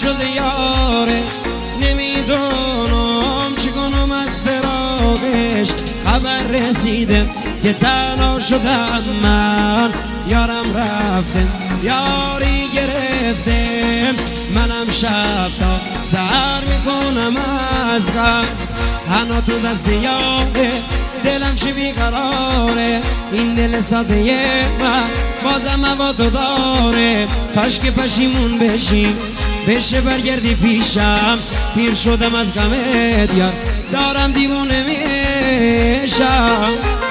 شده یاره، نمیدونم چی کنم از فراقش. خبر رسیده که تنها شدم من، یارم رفته یاری گرفته، منم شب تا سر میکنم از غم. هنو تو دست یاره، دلم چی بیقراره، این دل ساده من بازم با تو داره. کاش که پشیمون بشی بشه برگردی پیشم، پیر شدم از غمت یار، دارم دیوونه میشم.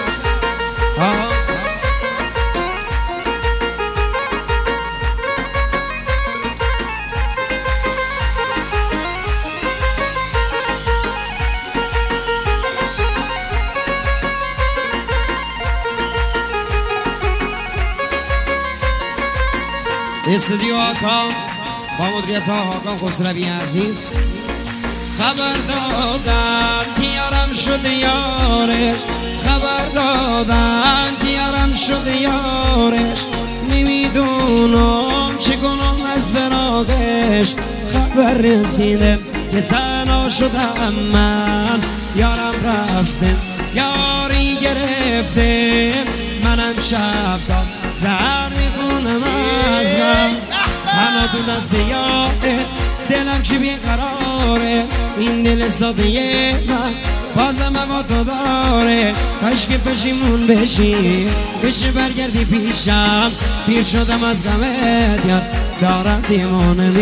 استودیو آقا با مدیریت آقا خسروی عزیز. خبر دادن که یارم شده یارش، خبر دادن که یارم شده یارش، نمیدونم چه کنم از فراقش. خبر رسیده که تنها شدم من، یارم رفته یاری گرفته، منم شب تا سر میکنم از غم. هنو تو دست یاره، دلم چی بیقراره، این دل ساده من بازم با تو داره. کاش که پشیمون بشی بشه برگردی پیشم، پیر شدم از غمت یار، دارم دیوانه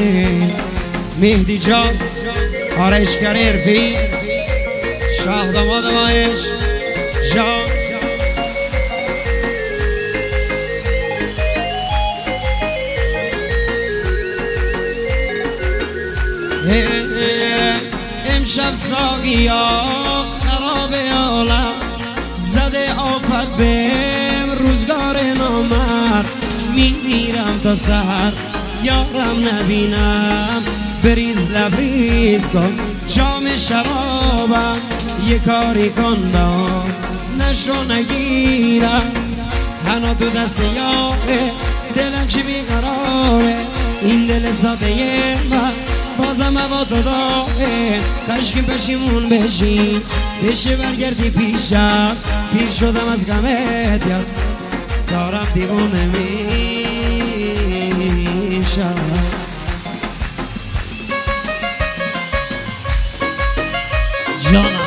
مهدی جان آرشگر عرفی، شاه داماد مایش جان. امشب ساقی ها خراب عالم زده آفت بهم، روزگار نامرد میمیرم تا سحر، یارم نبینم بریز لبریز کن جام شرابم، یه کاری کن با نشو نگیرم. هنو تو دست یاره، دلم چی بیقراره، این دل ساده من بازم با تو داره. کاش که پشیمون بشی بشه برگردی پیشم، پیر شدم از غمت یاد، دارم دیوونه میشم. جانم